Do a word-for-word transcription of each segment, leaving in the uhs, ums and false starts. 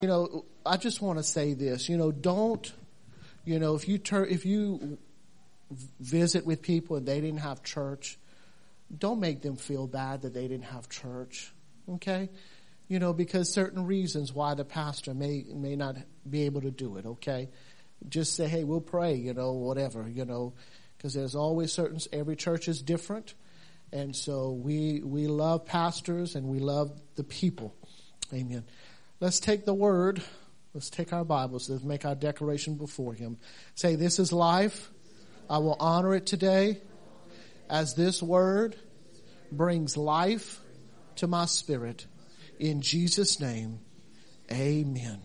You know, I just want to say this, you know, don't, you know, if you turn, if you visit with people and they didn't have church, don't make them feel bad that they didn't have church. Okay? You know, because certain reasons why the pastor may, may not be able to do it. Okay? Just say, hey, we'll pray, you know, whatever, you know, because there's always certain, every church is different. And so we, we love pastors and we love the people. Amen. Let's take the word. Let's take our Bibles. Let's make our declaration before him. Say, this is life. I will honor it today as this word brings life to my spirit. In Jesus' name, amen.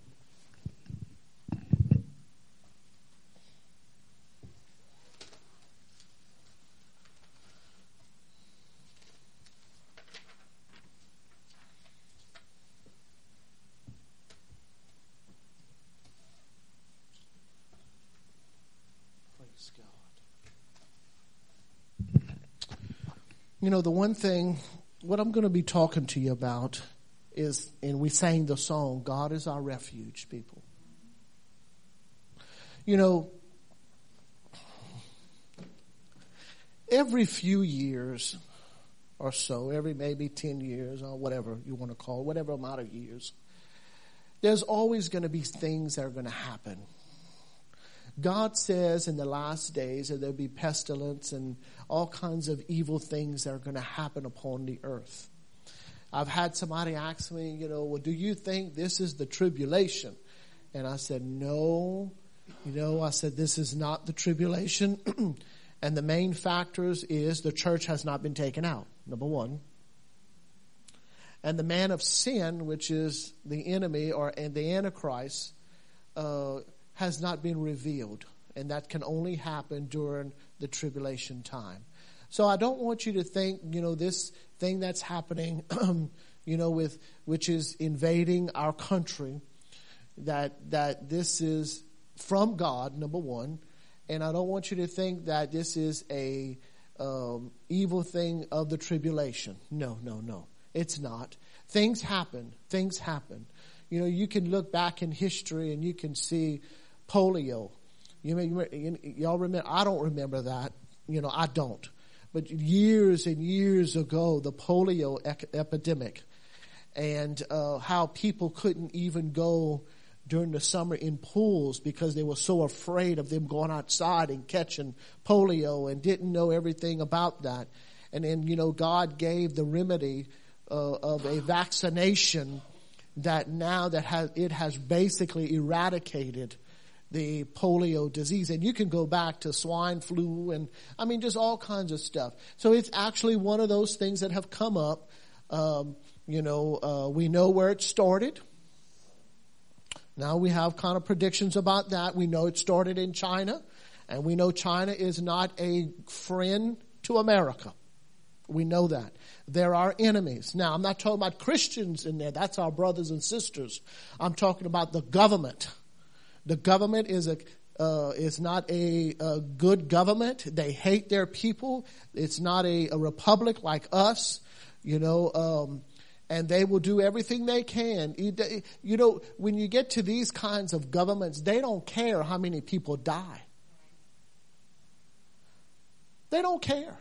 You know, the one thing, what I'm going to be talking to you about is, and we sang the song, God is our refuge, people. You know, every few years or so, every maybe ten years or whatever you want to call it, whatever amount of years, there's always going to be things that are going to happen. God says in the last days that there'll be pestilence and all kinds of evil things that are going to happen upon the earth. I've had somebody ask me, you know, well, do you think this is the tribulation? And I said, no. You know, I said, this is not the tribulation. And the main factors is the church has not been taken out, number one. And the man of sin, which is the enemy or and the Antichrist, uh, has not been revealed. And that can only happen during the tribulation time. So I don't want you to think, you know, this thing that's happening, you know, with, which is invading our country, that, that this is from God, number one. And I don't want you to think that this is a, um, evil thing of the tribulation. No, no, no. It's not. Things happen. Things happen. You know, you can look back in history and you can see polio. You may, y'all remember? I don't remember that. You know, I don't. But years and years ago, the polio ec- epidemic, and uh, how people couldn't even go during the summer in pools because they were so afraid of them going outside and catching polio and didn't know everything about that. And then, you know, God gave the remedy uh, of a vaccination that now that has it has basically eradicated the polio disease. And you can go back to swine flu and, I mean, just all kinds of stuff. So it's actually one of those things that have come up. Um, you know, uh, we know where it started. Now we have kind of predictions about that. We know it started in China, and we know China is not a friend to America. We know that. There are enemies. Now, I'm not talking about Christians in there. That's our brothers and sisters. I'm talking about the government. The government is a uh, is not a, a good government. They hate their people. It's not a, a republic like us, you know. Um, and they will do everything they can. You know, when you get to these kinds of governments, they don't care how many people die. They don't care.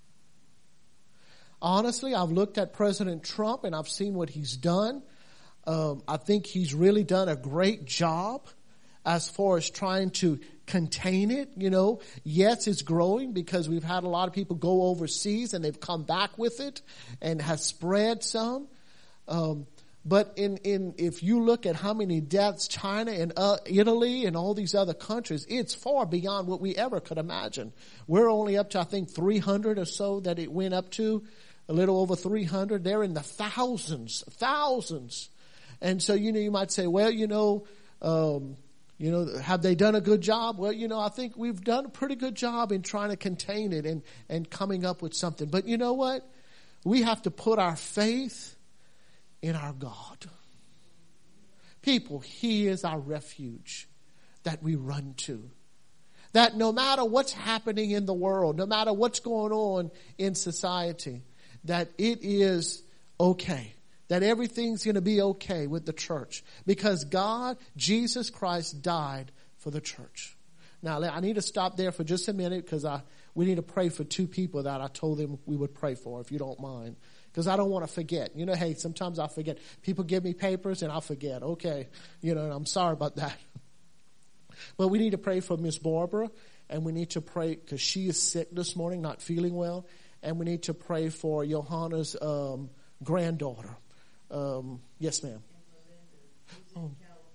Honestly, I've looked at President Trump and I've seen what he's done. Um, I think he's really done a great job as far as trying to contain it. You know, yes, it's growing because we've had a lot of people go overseas and they've come back with it and has spread some. Um, but in, in, if you look at how many deaths China and uh, Italy and all these other countries, it's far beyond what we ever could imagine. We're only up to, I think, three hundred or so that it went up to, a little over three hundred. They're in the thousands, thousands. And so, you know, you might say, well, you know, um, You know, have they done a good job? Well, you know, I think we've done a pretty good job in trying to contain it and, and coming up with something. But you know what? We have to put our faith in our God. People, He is our refuge that we run to. That no matter what's happening in the world, no matter what's going on in society, that it is okay. that everything's going to be okay with the church because God, Jesus Christ, died for the church. Now, I need to stop there for just a minute because I we need to pray for two people that I told them we would pray for, if you don't mind. Because I don't want to forget. You know, hey, sometimes I forget. People give me papers and I forget. Okay, you know, and I'm sorry about that. But we need to pray for Miss Barbara, and we need to pray because she is sick this morning, not feeling well. And we need to pray for Johanna's um, granddaughter. Um, yes, ma'am. Oh.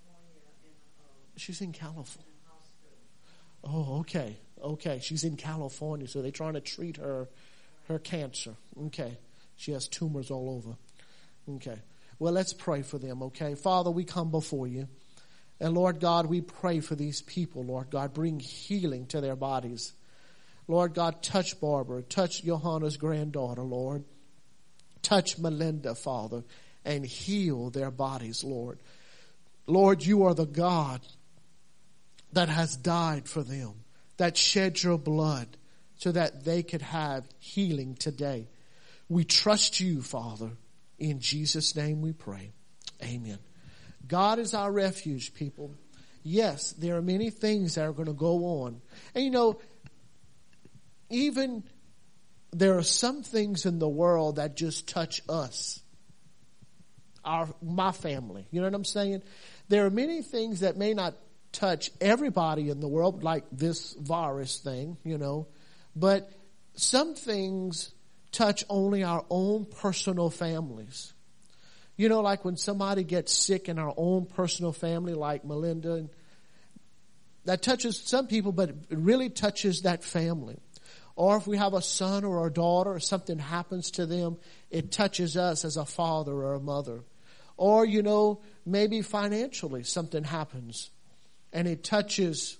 She's in California. Oh, okay. Okay. She's in California, so they're trying to treat her, her cancer. Okay. She has tumors all over. Okay. Well, let's pray for them, okay? Father, we come before you. And Lord God, we pray for these people, Lord God. Bring healing to their bodies. Lord God, touch Barbara. Touch Johanna's granddaughter, Lord. Touch Melinda, Father, and heal their bodies, Lord. Lord, you are the God that has died for them, that shed your blood so that they could have healing today. We trust you, Father. In Jesus' name we pray. Amen. God is our refuge, people. Yes, there are many things that are going to go on. And you know, even there are some things in the world that just touch us. Our, my family. You know what I'm saying? There are many things that may not touch everybody in the world, like this virus thing, you know. But some things touch only our own personal families. You know, like when somebody gets sick in our own personal family, like Melinda, that touches some people, but it really touches that family. Or if we have a son or a daughter or something happens to them, it touches us as a father or a mother. Or, you know, maybe financially something happens and it touches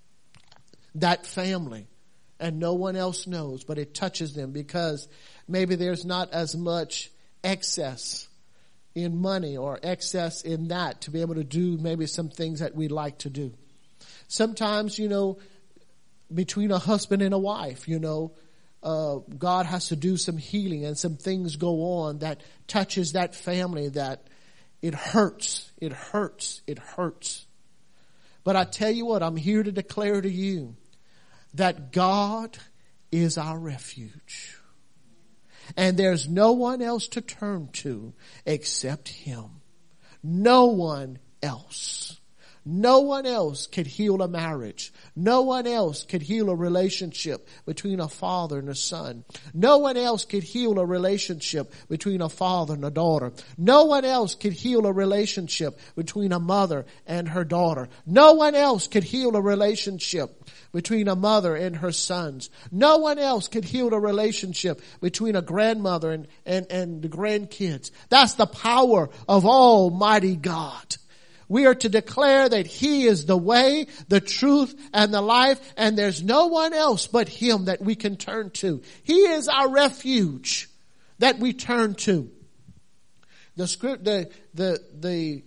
that family and no one else knows, but it touches them because maybe there's not as much excess in money or excess in that to be able to do maybe some things that we like to do. Sometimes, you know, between a husband and a wife, you know, uh, God has to do some healing and some things go on that touches that family that it hurts, it hurts, it hurts. But I tell you what, I'm here to declare to you that God is our refuge. And there's no one else to turn to except Him. No one else. No one else could heal a marriage. No one else could heal a relationship between a father and a son. No one else could heal a relationship between a father and a daughter. No one else could heal a relationship between a mother and her daughter. No one else could heal a relationship between a mother and her sons. No one else could heal a relationship between a grandmother and, and, and the grandkids. That's the power of Almighty God. We are to declare that He is the way, the truth, and the life, and there's no one else but Him that we can turn to. He is our refuge that we turn to. The script, the, the, the,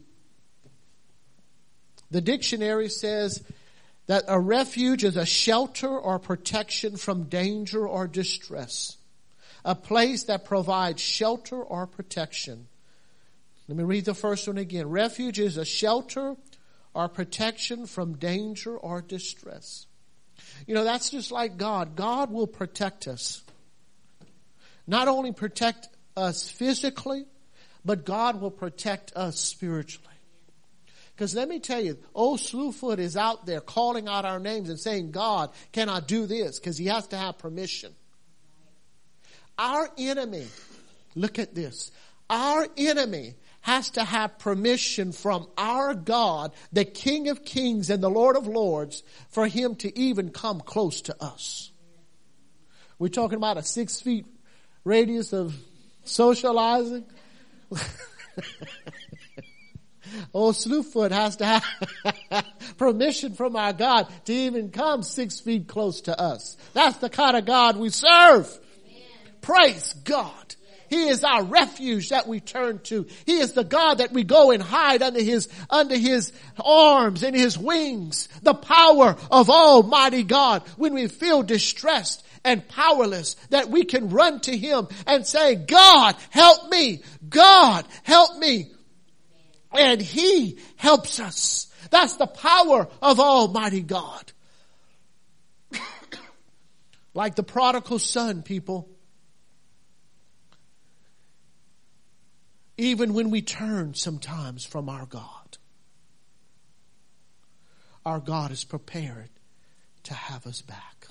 the dictionary says that a refuge is a shelter or protection from danger or distress. A place that provides shelter or protection. Let me read the first one again. Refuge is a shelter or protection from danger or distress. You know, that's just like God. God will protect us. Not only protect us physically, but God will protect us spiritually. Because let me tell you, old Slewfoot is out there calling out our names and saying, God, can I do this? Because he has to have permission. Our enemy, look at this. Our enemy has to have permission from our God, the King of Kings and the Lord of Lords, for Him to even come close to us. We're talking about a six feet radius of socializing. Old Slewfoot has to have permission from our God to even come six feet close to us. That's the kind of God we serve. Amen. Praise God. He is our refuge that we turn to. He is the God that we go and hide under His, under His arms and His wings. The power of Almighty God when we feel distressed and powerless, that we can run to Him and say, God, help me. God help me. And he helps us. That's the power of Almighty God. Like the prodigal son, people. Even when we turn sometimes from our God, our God is prepared to have us back.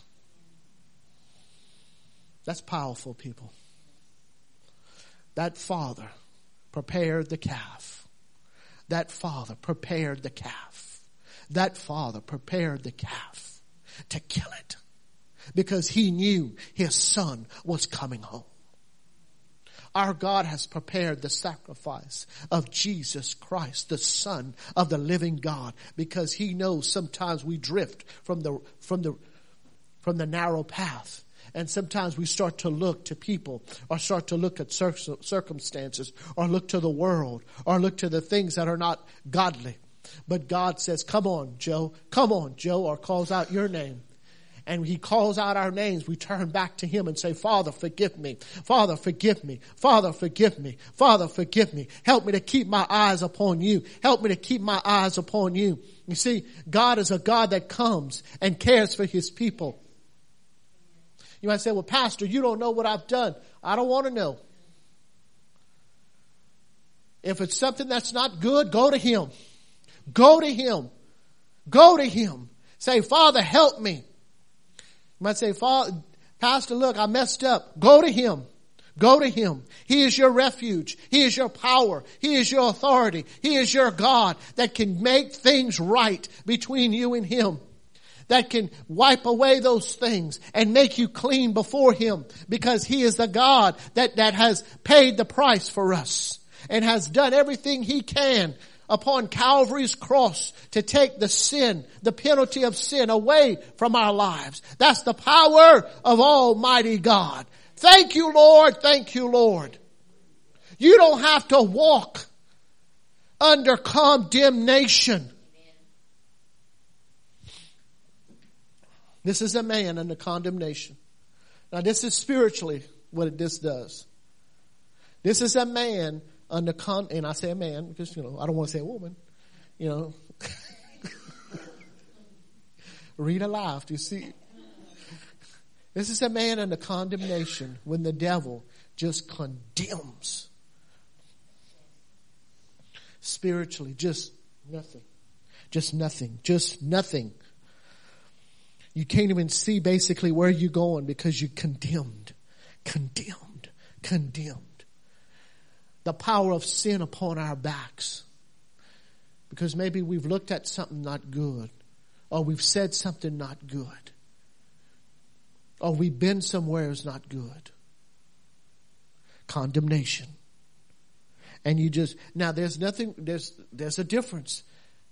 That's powerful, people. That father prepared the calf. That father prepared the calf. That father prepared the calf to kill it because he knew his son was coming home. Our God has prepared the sacrifice of Jesus Christ, the Son of the living God, because he knows sometimes we drift from the, from the, from the narrow path. And sometimes we start to look to people or start to look at circumstances or look to the world or look to the things that are not godly. But God says, come on, Joe, come on, Joe, or calls out your name. And he calls out our names. We turn back to him and say, Father, forgive me. Father, forgive me. Father, forgive me. Father, forgive me. Help me to keep my eyes upon you. Help me to keep my eyes upon you. You see, God is a God that comes and cares for his people. You might say, well, Pastor, you don't know what I've done. I don't want to know. If it's something that's not good, go to him. Go to him. Go to him. Say, Father, help me. You might say, Father, Pastor, look, I messed up. Go to him. Go to him. He is your refuge. He is your power. He is your authority. He is your God that can make things right between you and him. That can wipe away those things and make you clean before him, because he is the God that, that has paid the price for us and has done everything he can upon Calvary's cross to take the sin, the penalty of sin away from our lives. That's the power of Almighty God. Thank you, Lord. Thank you, Lord. You don't have to walk under condemnation. This is a man under condemnation. Now, this is spiritually what this does. This is a man under con, and I say a man because, you know, I don't want to say a woman, you know. Read aloud, you see. This is a man under condemnation when the devil just condemns. Spiritually, just nothing. Just nothing. Just nothing. You can't even see basically where you're going because you're condemned. Condemned. Condemned. The power of sin upon our backs. Because maybe we've looked at something not good. Or we've said something not good. Or we've been somewhere is not good. Condemnation. And you just, now there's nothing, there's, there's a difference.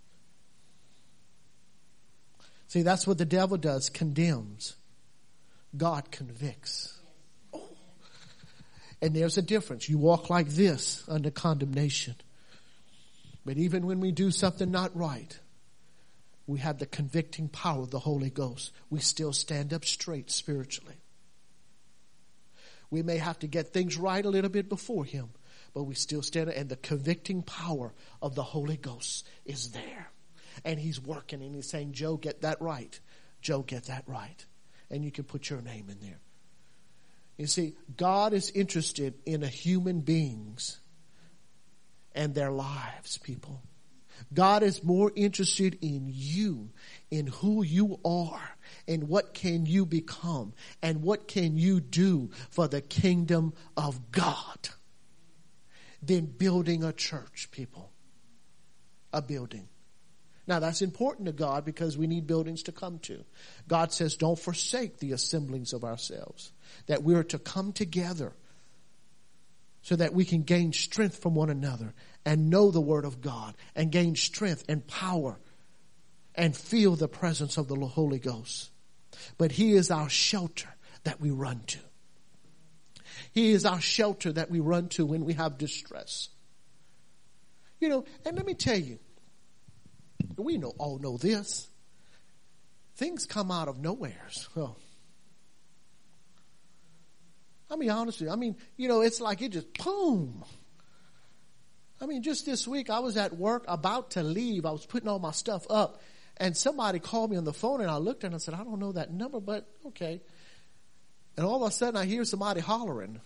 See, that's what the devil does, condemns. God convicts. Oh. And there's a difference. You walk like this under condemnation. But even when we do something not right, we have the convicting power of the Holy Ghost. We still stand up straight spiritually. We may have to get things right a little bit before him, but we still stand, and the convicting power of the Holy Ghost is there. And he's working and he's saying, Joe, get that right. Joe, get that right. And you can put your name in there. You see, God is interested in a human beings and their lives, people. God is more interested in you, in who you are, and what can you become, and what can you do for the kingdom of God, than building a church, people. A building. Now that's important to God because we need buildings to come to. God says don't forsake the assemblings of ourselves. That we are to come together so that we can gain strength from one another and know the word of God and gain strength and power and feel the presence of the Holy Ghost. But he is our shelter that we run to. He is our shelter that we run to when we have distress. You know, and let me tell you, we know all know this. Things come out of nowhere. Oh. I mean, honestly, I mean, you know, it's like it just boom. I mean, just this week, I was at work about to leave. I was putting all my stuff up, and somebody called me on the phone, and I looked at it and I said, I don't know that number, but okay. And all of a sudden, I hear somebody hollering,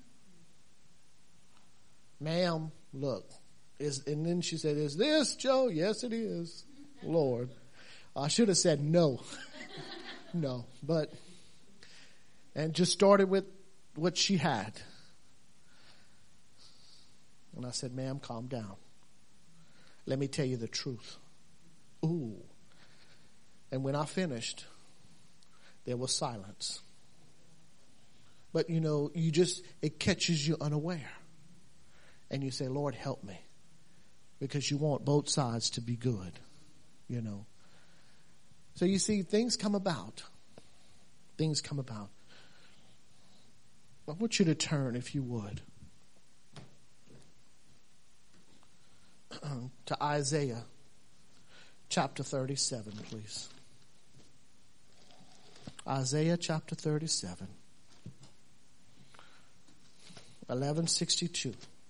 ma'am, look. Is, and then she said, is this Joe? Yes, it is. Lord. I should have said no. No, but, and just started with what she had. And I said, ma'am, calm down. Let me tell you the truth. Ooh. And when I finished, there was silence. But you know, you just, it catches you unaware. And you say, Lord, help me. Because you want both sides to be good, you know. So you see, things come about. Things come about. I want you to turn, if you would, to Isaiah chapter thirty-seven, please. Isaiah chapter thirty-seven, eleven sixty-two.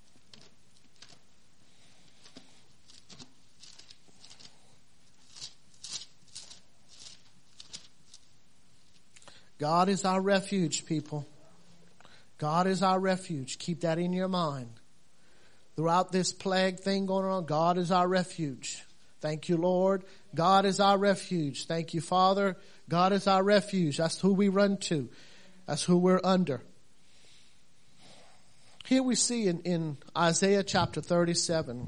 God is our refuge, people. God is our refuge. Keep that in your mind. Throughout this plague thing going on, God is our refuge. Thank you, Lord. God is our refuge. Thank you, Father. God is our refuge. That's who we run to. That's who we're under. Here we see in, in Isaiah chapter thirty-seven,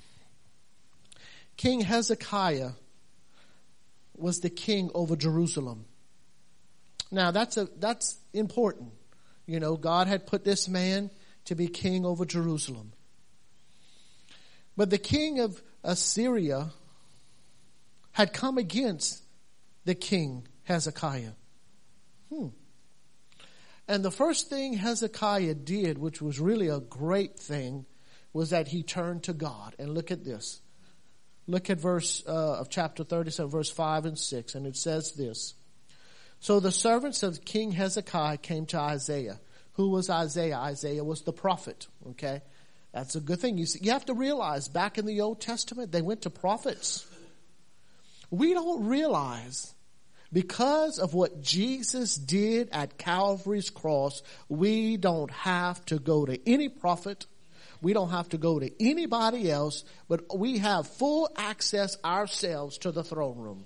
King Hezekiah was the king over Jerusalem. Now that's a, that's important. You know, God had put this man to be king over Jerusalem. But the king of Assyria had come against the king Hezekiah. Hmm. And the first thing Hezekiah did, which was really a great thing, was that he turned to God. And look at this. Look at verse uh, of chapter thirty-seven, verse five and six. And it says this. So the servants of King Hezekiah came to Isaiah. Who was Isaiah? Isaiah was the prophet. Okay. That's a good thing. You see, you have to realize back in the Old Testament, they went to prophets. We don't realize because of what Jesus did at Calvary's cross, we don't have to go to any prophet. We don't have to go to anybody else, but we have full access ourselves to the throne room.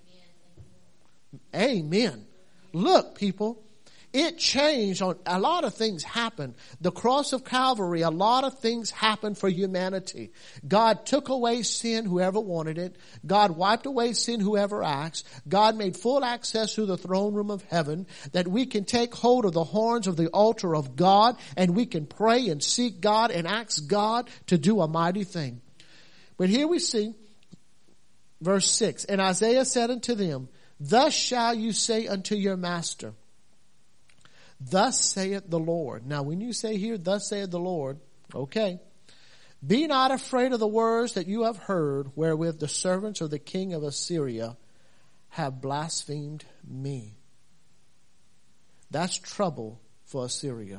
Amen. Look, people, it changed. On a lot of things happened. The cross of Calvary, a lot of things happened for humanity. God took away sin, whoever wanted it. God wiped away sin, whoever asked. God made full access to the throne room of heaven, that we can take hold of the horns of the altar of God, and we can pray and seek God and ask God to do a mighty thing. But here we see verse six. And Isaiah said unto them, thus shall you say unto your master, thus saith the Lord. Now when you say here, thus saith the Lord, okay. Be not afraid of the words that you have heard, wherewith the servants of the king of Assyria have blasphemed me. That's trouble for Assyria.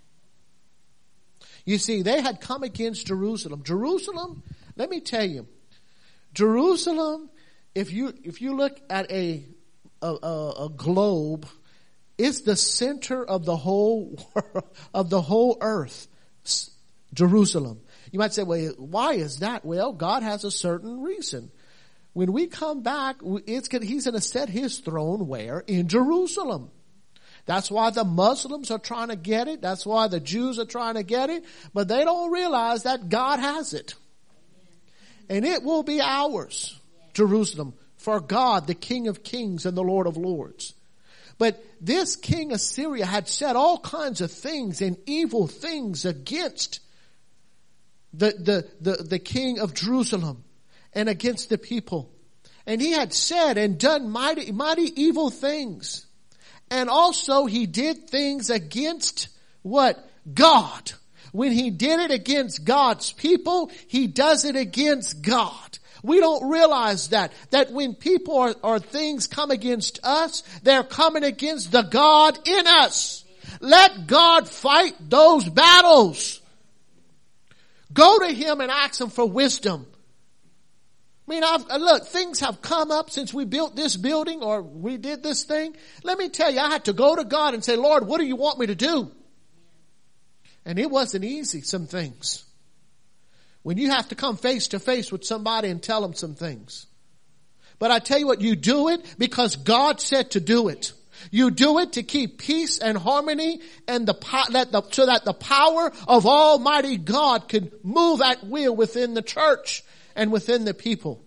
You see, they had come against Jerusalem. Jerusalem, let me tell you, Jerusalem, If you if you look at a, a a globe, it's the center of the whole of the whole earth. Jerusalem. You might say, well, why is that? Well, God has a certain reason. When we come back, it's He's going to set His throne where? In Jerusalem. That's why the Muslims are trying to get it. That's why the Jews are trying to get it. But they don't realize that God has it, and it will be ours. Jerusalem, for God, the King of Kings and the Lord of Lords. But this king Assyria had said all kinds of things and evil things against the, the, the, the king of Jerusalem and against the people. And he had said and done mighty, mighty evil things. And also he did things against what? God. When he did it against God's people, he does it against God. We don't realize that, that when people or, or things come against us, they're coming against the God in us. Let God fight those battles. Go to him and ask him for wisdom. I mean, I've, look, things have come up since we built this building or we did this thing. Let me tell you, I had to go to God and say, Lord, what do you want me to do? And it wasn't easy, some things. When you have to come face to face with somebody and tell them some things. But I tell you what, you do it because God said to do it. You do it to keep peace and harmony and the, let the so that the power of Almighty God can move at will within the church and within the people.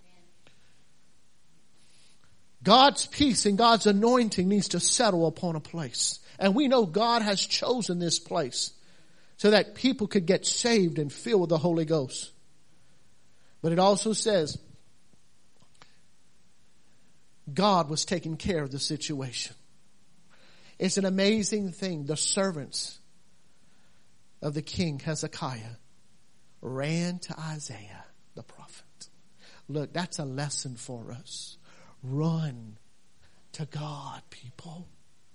God's peace and God's anointing needs to settle upon a place. And we know God has chosen this place so that people could get saved and filled with the Holy Ghost. But it also says God was taking care of the situation. It's an amazing thing. The servants of the king Hezekiah ran to Isaiah, the prophet. Look, that's a lesson for us. Run to God, people.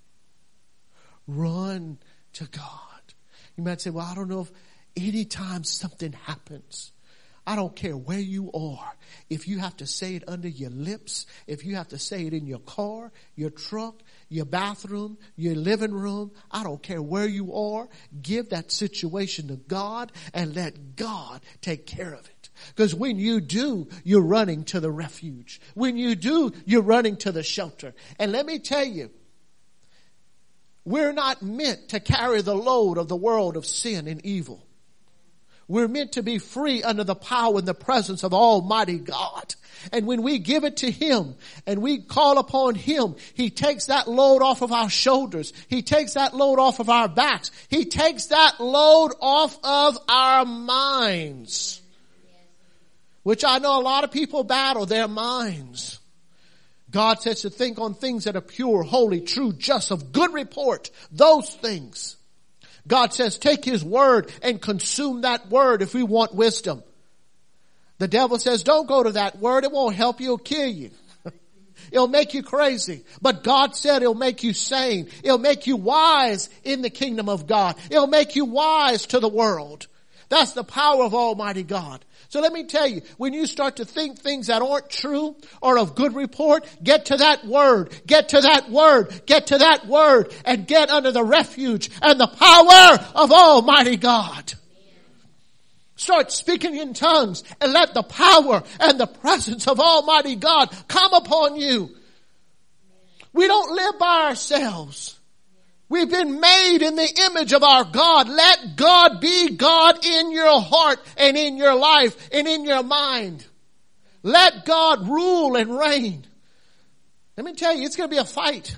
Run to God. You might say, well, I don't know if anytime something happens, I don't care where you are. If you have to say it under your lips, if you have to say it in your car, your truck, your bathroom, your living room, I don't care where you are. Give that situation to God and let God take care of it. Because when you do, you're running to the refuge. When you do, you're running to the shelter. And let me tell you, we're not meant to carry the load of the world of sin and evil. We're meant to be free under the power and the presence of Almighty God. And when we give it to Him and we call upon Him, He takes that load off of our shoulders. He takes that load off of our backs. He takes that load off of our minds. Which I know a lot of people battle their minds. God says to think on things that are pure, holy, true, just, of good report. Those things. God says take His word and consume that word if we want wisdom. The devil says don't go to that word. It won't help you. It'll kill you. It'll make you crazy. But God said it'll make you sane. It'll make you wise in the kingdom of God. It'll make you wise to the world. That's the power of Almighty God. So let me tell you, when you start to think things that aren't true or of good report, get to that word, get to that word, get to that word, and get under the refuge and the power of Almighty God. Start speaking in tongues and let the power and the presence of Almighty God come upon you. We don't live by ourselves. We've been made in the image of our God. Let God be God in your heart and in your life and in your mind. Let God rule and reign. Let me tell you, it's going to be a fight.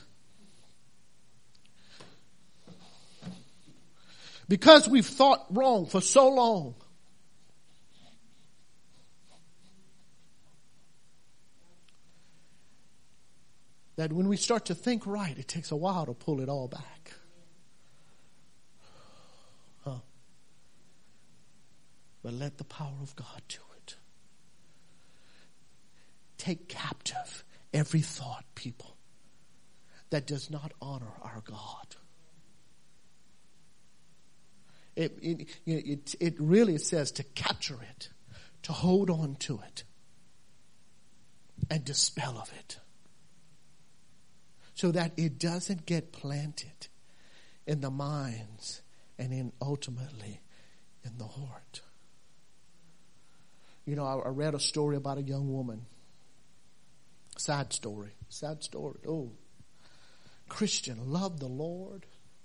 Because we've thought wrong for so long. That when we start to think right, it takes a while to pull it all back. Huh. But let the power of God do it. Take captive every thought, people, that does not honor our God. It, it, it, it really says to capture it, to hold on to it, and dispel of it. So that it doesn't get planted in the minds and in ultimately in the heart. You know, I, I read a story about a young woman. Sad story. Sad story. Oh, Christian, loved the Lord.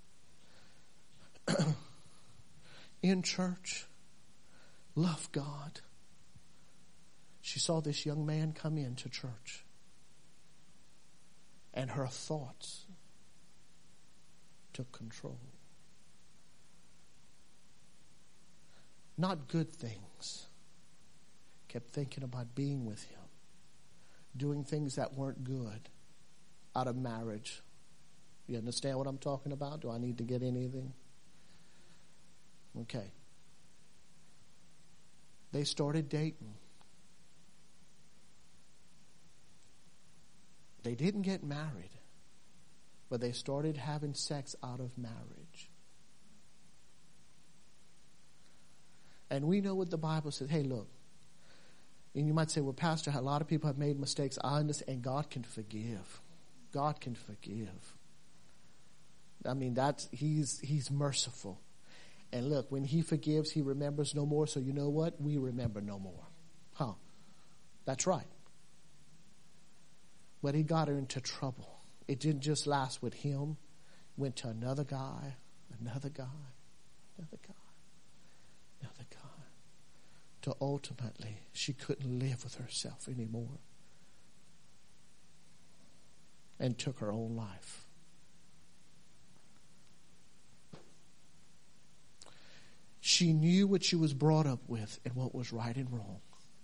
In church. Loved God. She saw this young man come into church. And her thoughts took control. Not good things. Kept thinking about being with him. Doing things that weren't good out of marriage. You understand what I'm talking about? Do I need to get anything? Okay. They started dating. They didn't get married, but they started having sex out of marriage. And we know what the Bible says. Hey, look. And you might say, well, Pastor, a lot of people have made mistakes. I understand. And God can forgive. God can forgive. I mean, that's, he's, he's merciful. And look, when he forgives, he remembers no more. So you know what? We remember no more. Huh. That's right. But he got her into trouble. It didn't just last with him. Went to another guy, another guy, another guy, another guy. Till ultimately, she couldn't live with herself anymore. And took her own life. She knew what she was brought up with and what was right and wrong.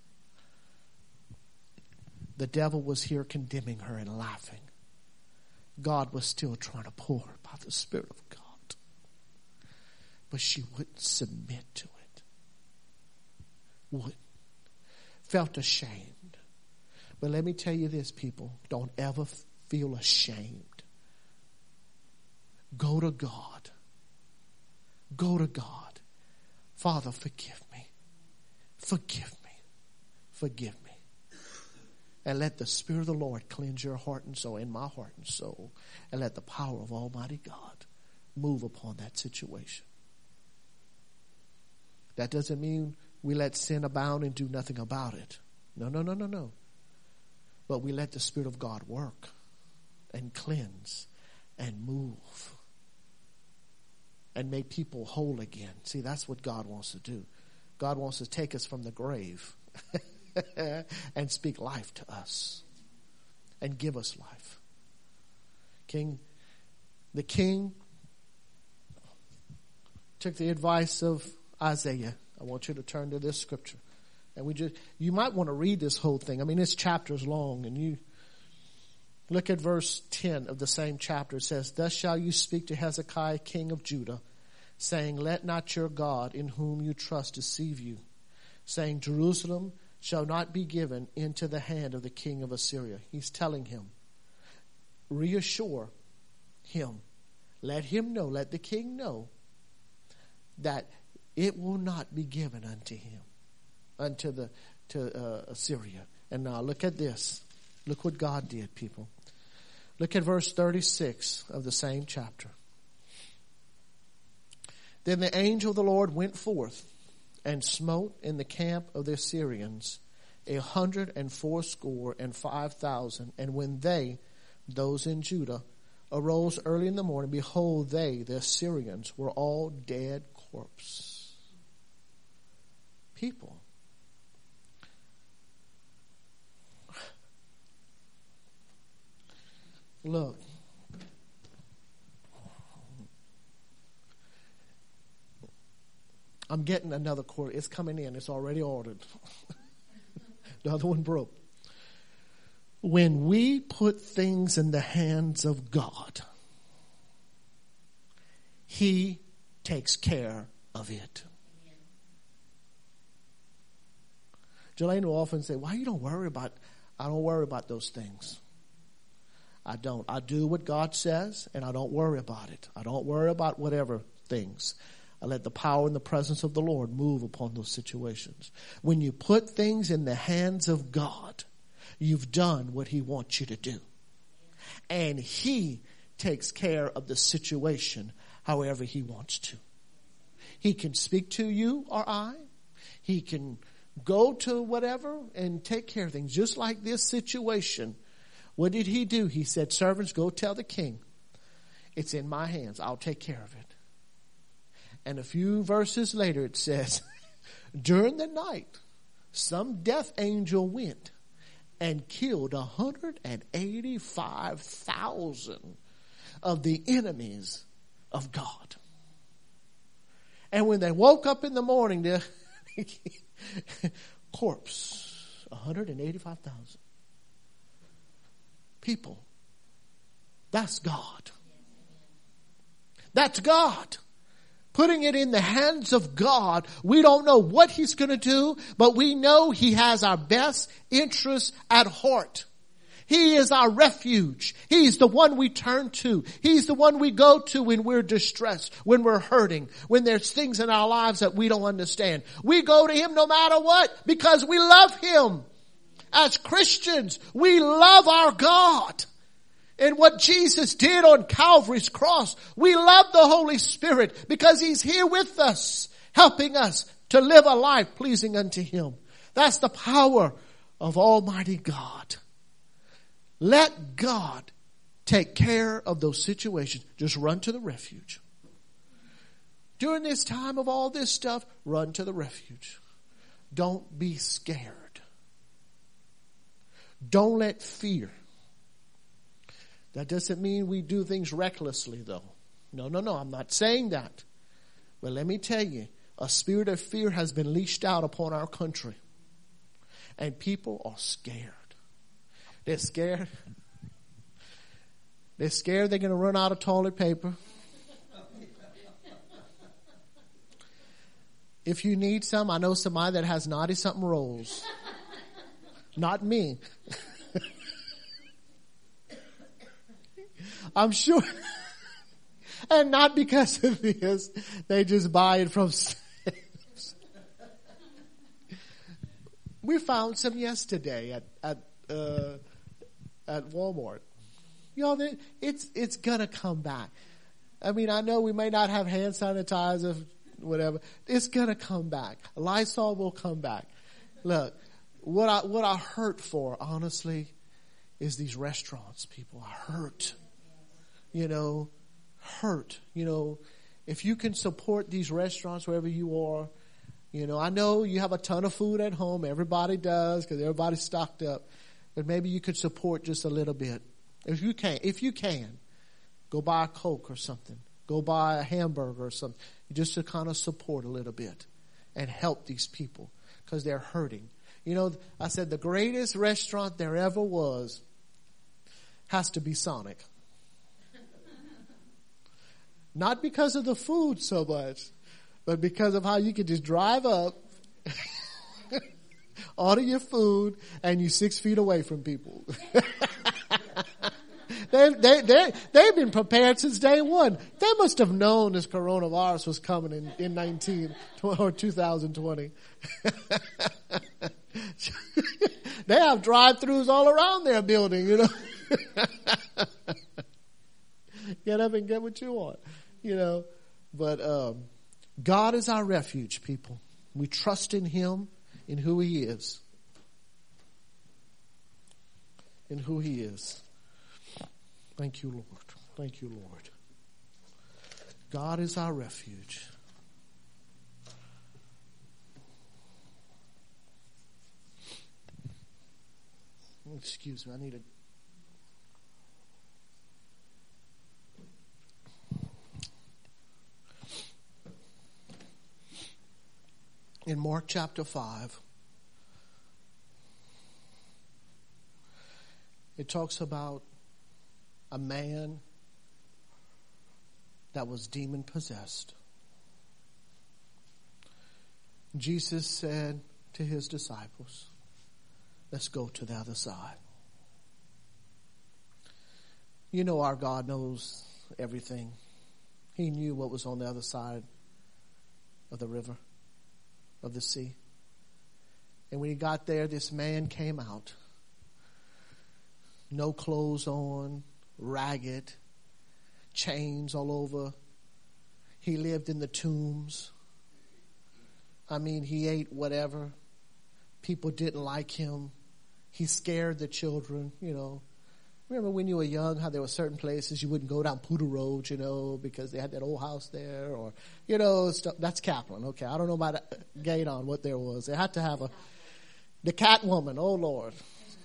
The devil was here condemning her and laughing. God was still trying to pull her by the Spirit of God. But she wouldn't submit to it. Wouldn't. Felt ashamed. But let me tell you this, people. Don't ever feel ashamed. Go to God. Go to God. Father, forgive me. Forgive me. Forgive me. And let the Spirit of the Lord cleanse your heart and soul, in my heart and soul. And let the power of Almighty God move upon that situation. That doesn't mean we let sin abound and do nothing about it. No, no, no, no, no. But we let the Spirit of God work and cleanse and move and make people whole again. See, that's what God wants to do. God wants to take us from the grave and speak life to us and give us life. King, the king took the advice of Isaiah. I want you to turn to this scripture. And we just, you might want to read this whole thing. I mean, this chapter is long, and you look at verse ten of the same chapter. It says, "Thus shall you speak to Hezekiah, king of Judah, saying, let not your God in whom you trust deceive you, saying, Jerusalem shall not be given into the hand of the king of Assyria." He's telling him, reassure him, let him know, let the king know that it will not be given unto him, unto the to uh, Assyria. And now look at this. Look what God did, people. Look at verse thirty-six of the same chapter. "Then the angel of the Lord went forth and smote in the camp of the Assyrians a hundred and fourscore and five thousand. And when they, those in Judah, arose early in the morning, behold, they, the Assyrians, were all dead corpse." People. Look. I'm getting another quarter. It's coming in. It's already ordered. The other one broke. When we put things in the hands of God, He takes care of it. Jelaine will often say, why you don't worry about, I don't worry about those things. I don't. I do what God says, and I don't worry about it. I don't worry about whatever things. I let the power and the presence of the Lord move upon those situations. When you put things in the hands of God, you've done what He wants you to do. And He takes care of the situation however He wants to. He can speak to you or I. He can go to whatever and take care of things. Just like this situation. What did He do? He said, servants, go tell the king, it's in my hands. I'll take care of it. And a few verses later it says, during the night, some death angel went and killed one hundred eighty-five thousand of the enemies of God. And when they woke up in the morning, the corpse, one hundred eighty-five thousand. People, that's God. That's God. Putting it in the hands of God. We don't know what He's going to do, but we know He has our best interests at heart. He is our refuge. He's the one we turn to. He's the one we go to when we're distressed, when we're hurting, when there's things in our lives that we don't understand. We go to Him no matter what because we love Him. As Christians, we love our God. And what Jesus did on Calvary's cross, we love the Holy Spirit because He's here with us, helping us to live a life pleasing unto Him. That's the power of Almighty God. Let God take care of those situations. Just run to the refuge. During this time of all this stuff, run to the refuge. Don't be scared. Don't let fear. That doesn't mean we do things recklessly, though. No, no, no. I'm not saying that. But let me tell you, a spirit of fear has been leashed out upon our country. And people are scared. They're scared. They're scared they're going to run out of toilet paper. If you need some, I know somebody that has ninety-something rolls. Not me. I'm sure. And not because of this. They just buy it from Sam's. We found some yesterday at at uh, at Walmart. You know, it's it's gonna come back. I mean, I know we may not have hand sanitizer, whatever. It's gonna come back. Lysol will come back. Look, what I what I hurt for, honestly, is these restaurants. People are hurt. You know, hurt. You know, if you can support these restaurants wherever you are, you know, I know you have a ton of food at home. Everybody does because everybody's stocked up. But maybe you could support just a little bit. If you can, if you can, go buy a Coke or something. Go buy a hamburger or something. Just to kind of support a little bit and help these people because they're hurting. You know, I said the greatest restaurant there ever was has to be Sonic. Not because of the food so much, but because of how you could just drive up, order your food, and you're six feet away from people. they, they, they, they've been prepared since day one. They must have known this coronavirus was coming in, in nineteen or two thousand twenty. They have drive-thrus all around their building, you know. Get up and get what you want. You know, but um, God is our refuge, people. We trust in Him, in who He is. In who He is. Thank you, Lord. Thank you, Lord. God is our refuge. Excuse me, I need a in Mark chapter five, it talks about a man that was demon possessed. Jesus said to His disciples, let's go to the other side. You know our God knows everything. He knew what was on the other side of the river, of the sea. And when He got there, this man came out. No clothes on, ragged, chains all over. He lived in the tombs. I mean, he ate whatever. People didn't like him. He scared the children, you know. Remember when you were young, how there were certain places you wouldn't go down Poodle Road, you know, because they had that old house there, or, you know, stuff. That's Kaplan. Okay, I don't know about Gaydon, what there was. They had to have a, the Catwoman, oh Lord.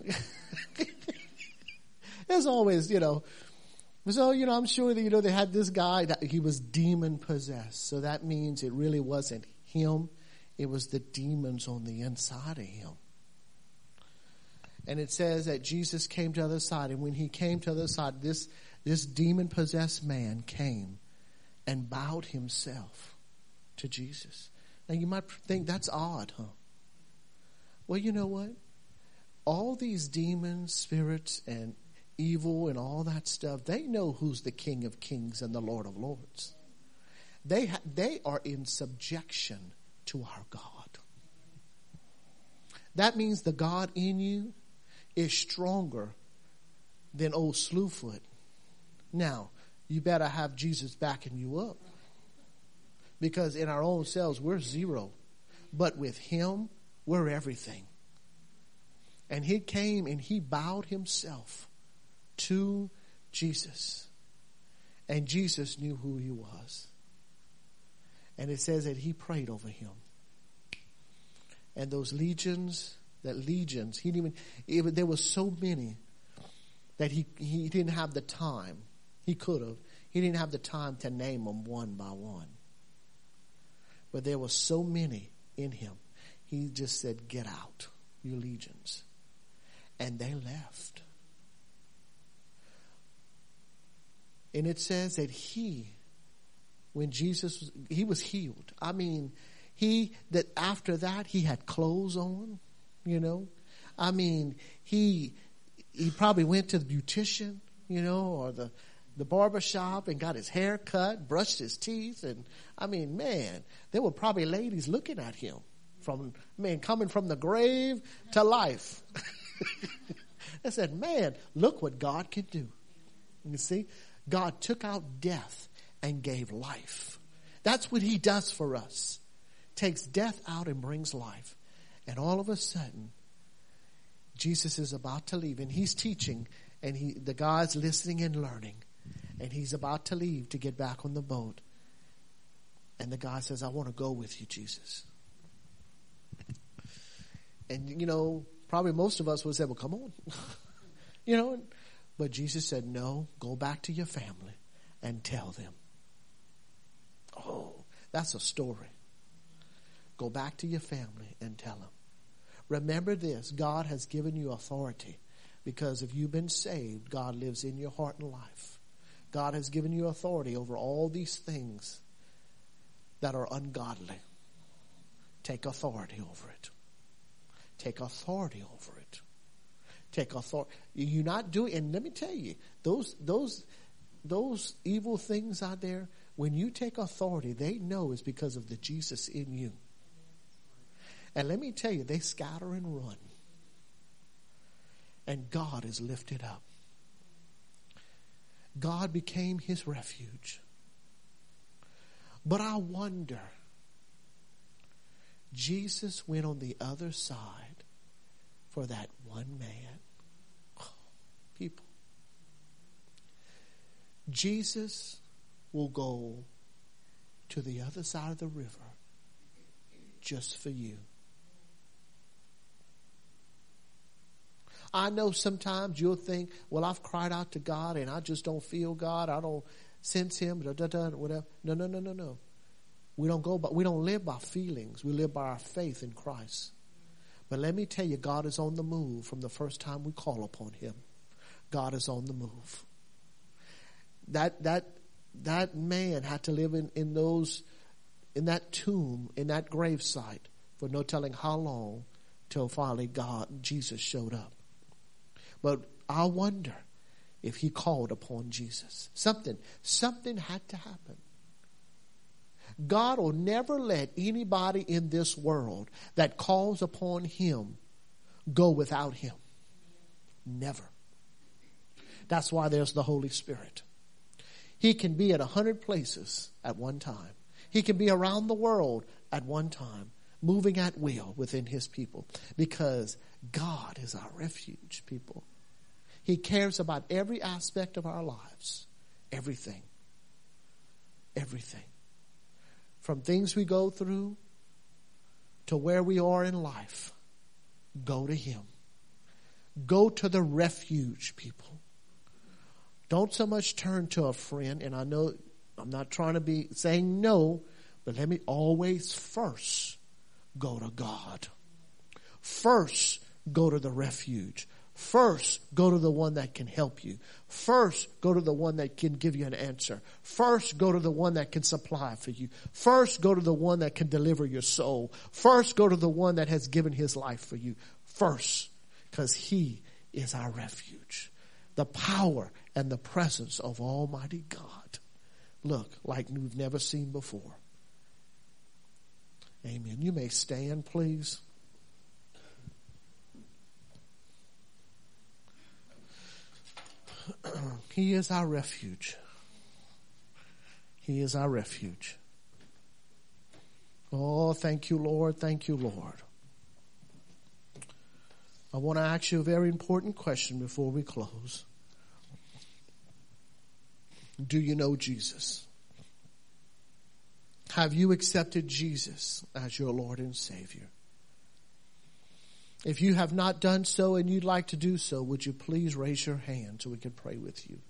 There's always, you know, so, you know, I'm sure that, you know, they had this guy that he was demon possessed. So that means it really wasn't him. It was the demons on the inside of him. And it says that Jesus came to the other side. And when He came to the other side, this, this demon-possessed man came and bowed himself to Jesus. Now, you might think that's odd, huh? Well, you know what? all these demons, spirits, and evil and all that stuff, they know who's the King of Kings and the Lord of Lords. They ha- they are in subjection to our God. That means the God in you is stronger than old Slewfoot. Now, you better have Jesus backing you up. Because in our own selves, we're zero. But with him, we're everything. And he came and he bowed himself to Jesus. And Jesus knew who he was. And it says that he prayed over him. And those legions, that legions, he didn't even, even there were so many that he, he didn't have the time. He could have. He didn't have the time to name them one by one. But there were so many in him. He just said, get out, you legions. And they left. And it says that he, when Jesus was, he was healed. I mean, he, that after that, he had clothes on, you know. I mean, he, he probably went to the beautician, you know, or the, the barber shop and got his hair cut, brushed his teeth. And I mean, man, there were probably ladies looking at him from, man, coming from the grave to life. They said, man, look what God can do. You see, God took out death and gave life. That's what he does for us. Takes death out and brings life. And all of a sudden, Jesus is about to leave and he's teaching and he, the guy's listening and learning. And he's about to leave to get back on the boat. And the guy says, I want to go with you, Jesus. And, you know, probably most of us would say, well, come on. You know, but Jesus said, no, go back to your family and tell them. Oh, that's a story. Go back to your family and tell them. Remember this, God has given you authority because if you've been saved, God lives in your heart and life. God has given you authority over all these things that are ungodly. Take authority over it. Take authority over it. Take authority. You're not doing, and let me tell you, those, those, those evil things out there, when you take authority, they know it's because of the Jesus in you. And let me tell you, they scatter and run. And God is lifted up. God became his refuge. But I wonder, Jesus went on the other side for that one man. Oh, people. Jesus will go to the other side of the river just for you. I know sometimes you'll think, well, I've cried out to God and I just don't feel God. I don't sense him, da, da, da, whatever. No, no, no, no, no. We don't go by, we don't live by feelings. We live by our faith in Christ. But let me tell you, God is on the move from the first time we call upon him. God is on the move. That, that, that man had to live in, in those, in that tomb, in that gravesite for no telling how long till finally God, Jesus showed up. But I wonder if he called upon Jesus. Something, something had to happen. God will never let anybody in this world that calls upon him go without him. Never. That's why there's the Holy Spirit. He can be at a hundred places at one time. He can be around the world at one time, moving at will within his people, because God is our refuge, people. He cares about every aspect of our lives. Everything. Everything. From things we go through to where we are in life. Go to him. Go to the refuge, people. Don't so much turn to a friend, and I know I'm not trying to be saying no, but let me always first go to God. First, go to the refuge. First, go to the one that can help you. First, go to the one that can give you an answer. First, go to the one that can supply for you. First, go to the one that can deliver your soul. First, go to the one that has given his life for you. First. because he is our refuge. The power and the presence of Almighty God. Look, like we've never seen before. Amen. You may stand, please. He is our refuge. He is our refuge. Oh, thank you, Lord. Thank you, Lord. I want to ask you a very important question before we close. Do you know Jesus? Have you accepted Jesus as your Lord and Savior? If you have not done so and you'd like to do so, would you please raise your hand so we can pray with you?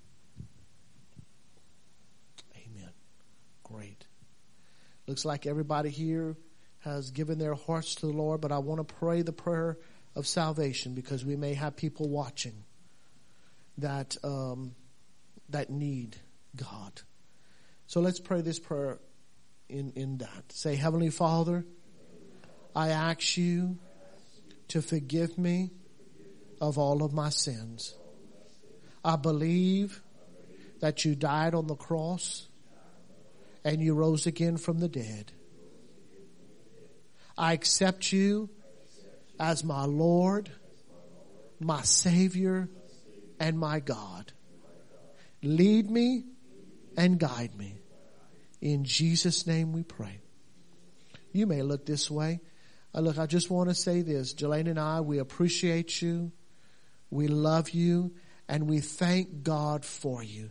Amen. Great. Looks like everybody here has given their hearts to the Lord, but I want to pray the prayer of salvation because we may have people watching that um, that need God. So let's pray this prayer in, in that. Say, Heavenly Father, I ask you to forgive me of all of my sins. I believe that you died on the cross and you rose again from the dead. I accept you as my Lord, my Savior, and my God. Lead me and guide me. In Jesus' name we pray. You may look this way. Uh, look, I just want to say this. Jelaine and I, we appreciate you. We love you. And we thank God for you.